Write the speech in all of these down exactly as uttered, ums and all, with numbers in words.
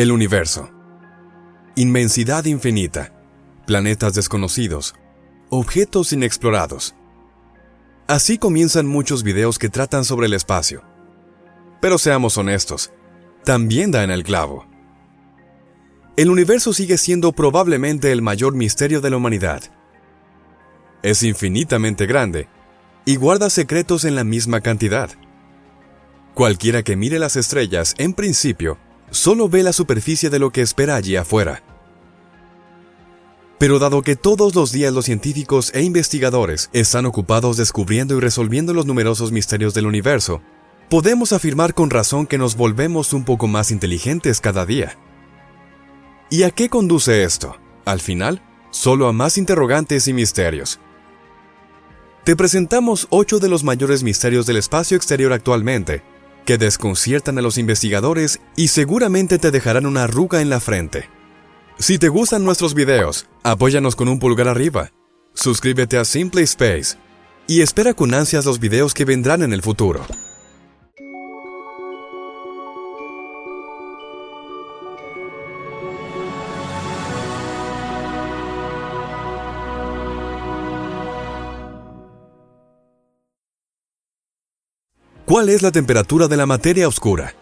El universo. Inmensidad infinita, planetas desconocidos, objetos inexplorados. Así comienzan muchos videos que tratan sobre el espacio. Pero seamos honestos, también da en el clavo. El universo sigue siendo probablemente el mayor misterio de la humanidad. Es infinitamente grande y guarda secretos en la misma cantidad. Cualquiera que mire las estrellas, en principio, solo ve la superficie de lo que espera allí afuera. Pero dado que todos los días los científicos e investigadores están ocupados descubriendo y resolviendo los numerosos misterios del universo, podemos afirmar con razón que nos volvemos un poco más inteligentes cada día. ¿Y a qué conduce esto? Al final, solo a más interrogantes y misterios. Te presentamos ocho de los mayores misterios del espacio exterior actualmente, que desconciertan a los investigadores y seguramente te dejarán una arruga en la frente. Si te gustan nuestros videos, apóyanos con un pulgar arriba, suscríbete a Simple Space y espera con ansias los videos que vendrán en el futuro. ¿Cuál es la temperatura de la materia oscura?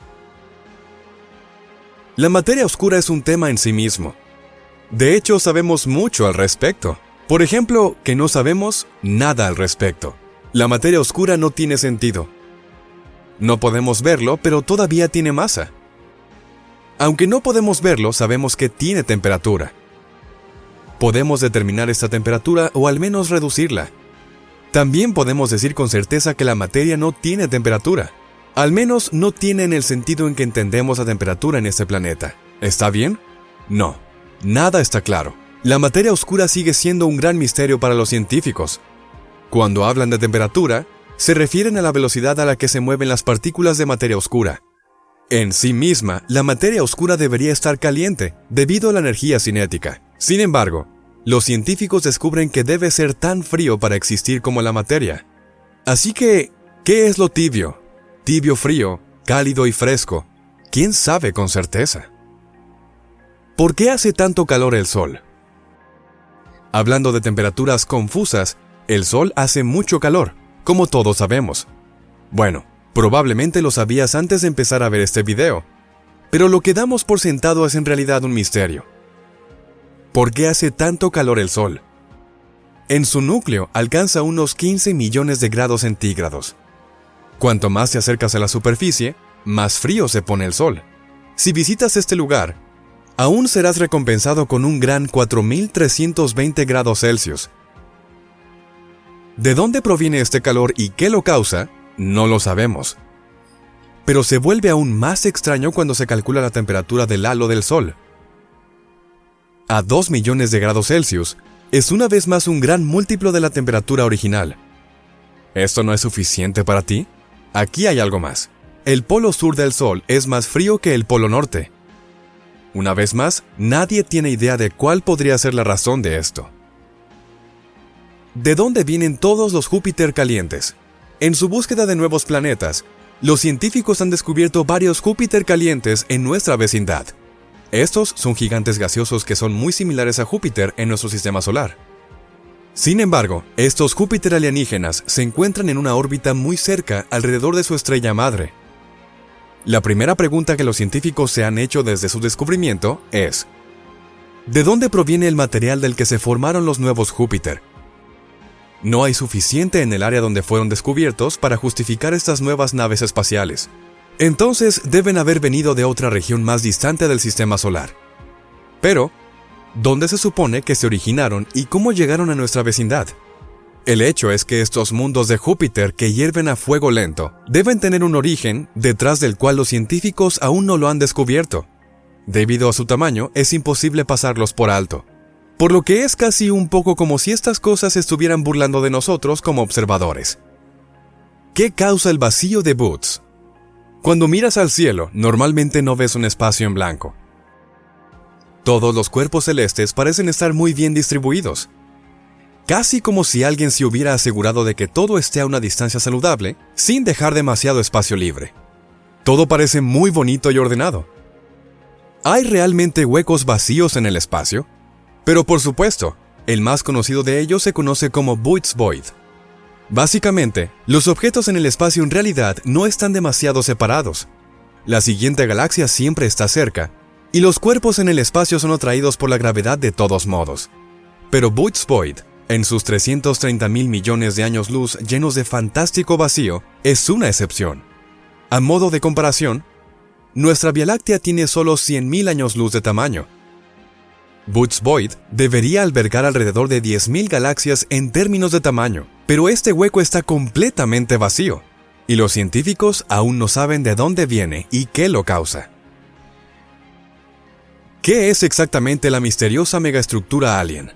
La materia oscura es un tema en sí mismo. De hecho, sabemos mucho al respecto. Por ejemplo, que no sabemos nada al respecto. La materia oscura no tiene sentido. No podemos verlo, pero todavía tiene masa. Aunque no podemos verlo, sabemos que tiene temperatura. Podemos determinar esta temperatura o al menos reducirla. También podemos decir con certeza que la materia no tiene temperatura. Al menos no tiene en el sentido en que entendemos la temperatura en este planeta. ¿Está bien? No. Nada está claro. La materia oscura sigue siendo un gran misterio para los científicos. Cuando hablan de temperatura, se refieren a la velocidad a la que se mueven las partículas de materia oscura. En sí misma, la materia oscura debería estar caliente, debido a la energía cinética. Sin embargo, los científicos descubren que debe ser tan frío para existir como la materia. Así que, ¿qué es lo tibio? Tibio frío, cálido y fresco. ¿Quién sabe con certeza? ¿Por qué hace tanto calor el Sol? Hablando de temperaturas confusas, el Sol hace mucho calor, como todos sabemos. Bueno, probablemente lo sabías antes de empezar a ver este video, pero lo que damos por sentado es en realidad un misterio. ¿Por qué hace tanto calor el Sol? En su núcleo alcanza unos quince millones de grados centígrados. Cuanto más te acercas a la superficie, más frío se pone el Sol. Si visitas este lugar, aún serás recompensado con un gran cuatro mil trescientos veinte grados Celsius. ¿De dónde proviene este calor y qué lo causa? No lo sabemos. Pero se vuelve aún más extraño cuando se calcula la temperatura del halo del Sol. A dos millones de grados Celsius, es una vez más un gran múltiplo de la temperatura original. ¿Esto no es suficiente para ti? Aquí hay algo más. El polo sur del Sol es más frío que el polo norte. Una vez más, nadie tiene idea de cuál podría ser la razón de esto. ¿De dónde vienen todos los Júpiter calientes? En su búsqueda de nuevos planetas, los científicos han descubierto varios Júpiter calientes en nuestra vecindad. Estos son gigantes gaseosos que son muy similares a Júpiter en nuestro sistema solar. Sin embargo, estos Júpiter alienígenas se encuentran en una órbita muy cerca alrededor de su estrella madre. La primera pregunta que los científicos se han hecho desde su descubrimiento es: ¿de dónde proviene el material del que se formaron los nuevos Júpiter? No hay suficiente en el área donde fueron descubiertos para justificar estas nuevas naves espaciales. Entonces deben haber venido de otra región más distante del sistema solar. Pero, ¿dónde se supone que se originaron y cómo llegaron a nuestra vecindad? El hecho es que estos mundos de Júpiter que hierven a fuego lento deben tener un origen detrás del cual los científicos aún no lo han descubierto. Debido a su tamaño, es imposible pasarlos por alto. Por lo que es casi un poco como si estas cosas estuvieran burlando de nosotros como observadores. ¿Qué causa el vacío de Boots? Cuando miras al cielo, normalmente no ves un espacio en blanco. Todos los cuerpos celestes parecen estar muy bien distribuidos. Casi como si alguien se hubiera asegurado de que todo esté a una distancia saludable, sin dejar demasiado espacio libre. Todo parece muy bonito y ordenado. ¿Hay realmente huecos vacíos en el espacio? Pero por supuesto, el más conocido de ellos se conoce como Boyd's Void. Básicamente, los objetos en el espacio en realidad no están demasiado separados. La siguiente galaxia siempre está cerca, y los cuerpos en el espacio son atraídos por la gravedad de todos modos. Pero Boyd's Void, en sus trescientos treinta mil millones de años luz llenos de fantástico vacío, es una excepción. A modo de comparación, nuestra Vía Láctea tiene solo cien mil años luz de tamaño. Boyd's Void debería albergar alrededor de diez mil galaxias en términos de tamaño, pero este hueco está completamente vacío, y los científicos aún no saben de dónde viene y qué lo causa. ¿Qué es exactamente la misteriosa megaestructura alien?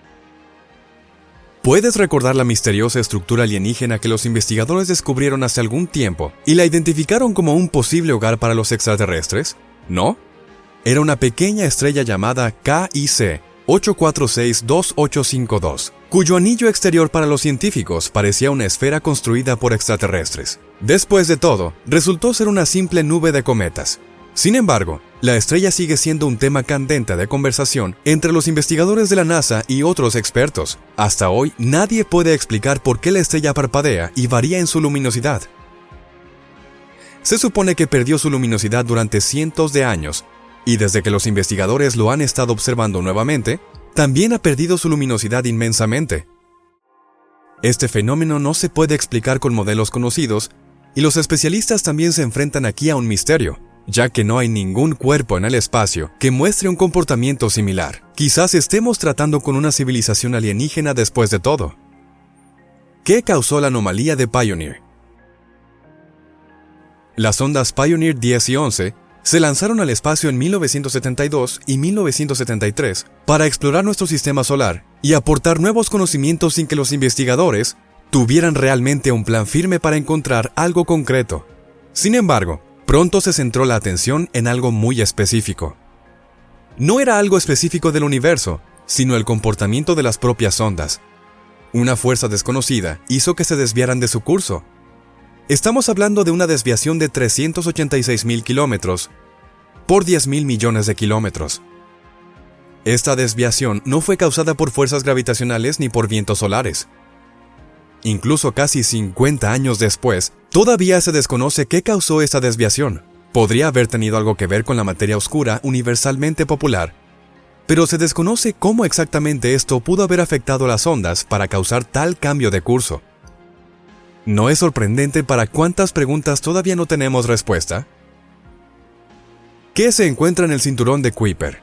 ¿Puedes recordar la misteriosa estructura alienígena que los investigadores descubrieron hace algún tiempo y la identificaron como un posible hogar para los extraterrestres? ¿No? Era una pequeña estrella llamada K I C ocho cuatro seis dos ocho cinco dos, cuyo anillo exterior para los científicos parecía una esfera construida por extraterrestres. Después de todo, resultó ser una simple nube de cometas. Sin embargo, la estrella sigue siendo un tema candente de conversación entre los investigadores de la NASA y otros expertos. Hasta hoy, nadie puede explicar por qué la estrella parpadea y varía en su luminosidad. Se supone que perdió su luminosidad durante cientos de años, y desde que los investigadores lo han estado observando nuevamente, también ha perdido su luminosidad inmensamente. Este fenómeno no se puede explicar con modelos conocidos, y los especialistas también se enfrentan aquí a un misterio, ya que no hay ningún cuerpo en el espacio que muestre un comportamiento similar. Quizás estemos tratando con una civilización alienígena después de todo. ¿Qué causó la anomalía de Pioneer? Las ondas Pioneer diez y once se lanzaron al espacio en mil novecientos setenta y dos y mil novecientos setenta y tres para explorar nuestro sistema solar y aportar nuevos conocimientos sin que los investigadores tuvieran realmente un plan firme para encontrar algo concreto. Sin embargo, pronto se centró la atención en algo muy específico. No era algo específico del universo, sino el comportamiento de las propias ondas. Una fuerza desconocida hizo que se desviaran de su curso. Estamos hablando de una desviación de trescientos ochenta y seis mil kilómetros por diez mil millones de kilómetros. Esta desviación no fue causada por fuerzas gravitacionales ni por vientos solares. Incluso casi cincuenta años después, todavía se desconoce qué causó esta desviación. Podría haber tenido algo que ver con la materia oscura universalmente popular, pero se desconoce cómo exactamente esto pudo haber afectado las ondas para causar tal cambio de curso. ¿No es sorprendente para cuántas preguntas todavía no tenemos respuesta? ¿Qué se encuentra en el cinturón de Kuiper?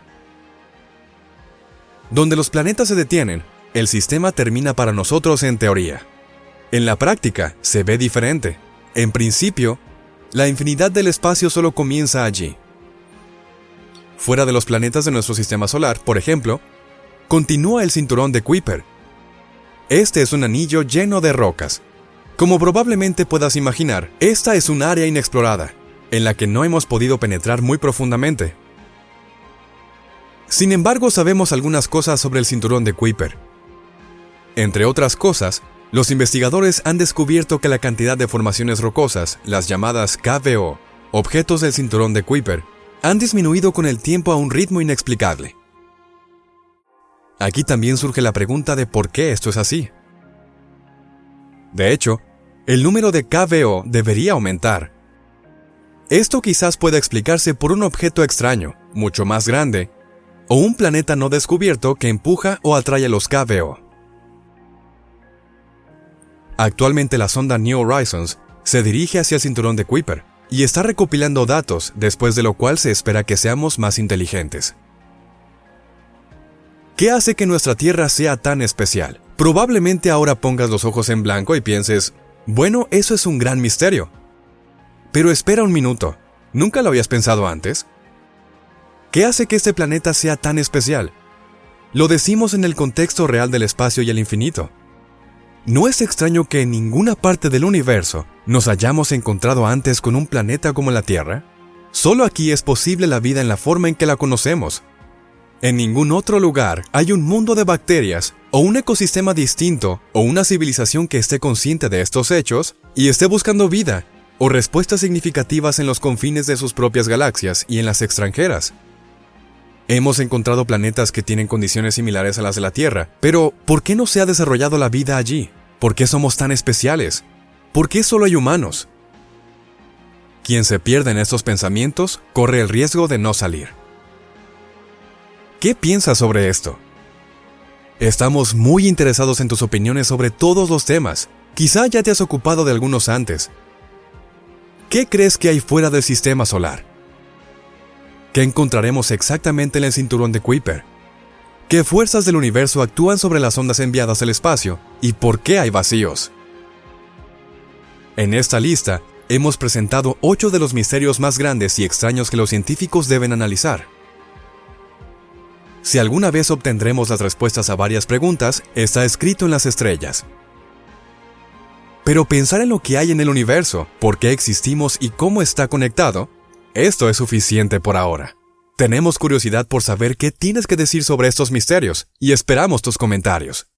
Donde los planetas se detienen, el sistema termina para nosotros en teoría. En la práctica, se ve diferente. En principio, la infinidad del espacio solo comienza allí. Fuera de los planetas de nuestro sistema solar, por ejemplo, continúa el cinturón de Kuiper. Este es un anillo lleno de rocas. Como probablemente puedas imaginar, esta es un área inexplorada, en la que no hemos podido penetrar muy profundamente. Sin embargo, sabemos algunas cosas sobre el cinturón de Kuiper. Entre otras cosas, los investigadores han descubierto que la cantidad de formaciones rocosas, las llamadas K V O, objetos del cinturón de Kuiper, han disminuido con el tiempo a un ritmo inexplicable. Aquí también surge la pregunta de por qué esto es así. De hecho, el número de K V O debería aumentar. Esto quizás pueda explicarse por un objeto extraño, mucho más grande, o un planeta no descubierto que empuja o atrae a los K V O. Actualmente la sonda New Horizons se dirige hacia el cinturón de Kuiper y está recopilando datos, después de lo cual se espera que seamos más inteligentes. ¿Qué hace que nuestra Tierra sea tan especial? Probablemente ahora pongas los ojos en blanco y pienses, bueno, eso es un gran misterio. Pero espera un minuto, ¿nunca lo habías pensado antes? ¿Qué hace que este planeta sea tan especial? Lo decimos en el contexto real del espacio y el infinito. ¿No es extraño que en ninguna parte del universo nos hayamos encontrado antes con un planeta como la Tierra? Solo aquí es posible la vida en la forma en que la conocemos. En ningún otro lugar hay un mundo de bacterias, o un ecosistema distinto, o una civilización que esté consciente de estos hechos y esté buscando vida, o respuestas significativas en los confines de sus propias galaxias y en las extranjeras. Hemos encontrado planetas que tienen condiciones similares a las de la Tierra, pero ¿por qué no se ha desarrollado la vida allí? ¿Por qué somos tan especiales? ¿Por qué solo hay humanos? Quien se pierde en estos pensamientos corre el riesgo de no salir. ¿Qué piensas sobre esto? Estamos muy interesados en tus opiniones sobre todos los temas. Quizá ya te has ocupado de algunos antes. ¿Qué crees que hay fuera del sistema solar? ¿Qué encontraremos exactamente en el cinturón de Kuiper? ¿Qué fuerzas del universo actúan sobre las ondas enviadas del espacio? ¿Y por qué hay vacíos? En esta lista, hemos presentado ocho de los misterios más grandes y extraños que los científicos deben analizar. Si alguna vez obtendremos las respuestas a varias preguntas, está escrito en las estrellas. Pero pensar en lo que hay en el universo, por qué existimos y cómo está conectado, esto es suficiente por ahora. Tenemos curiosidad por saber qué tienes que decir sobre estos misterios y esperamos tus comentarios.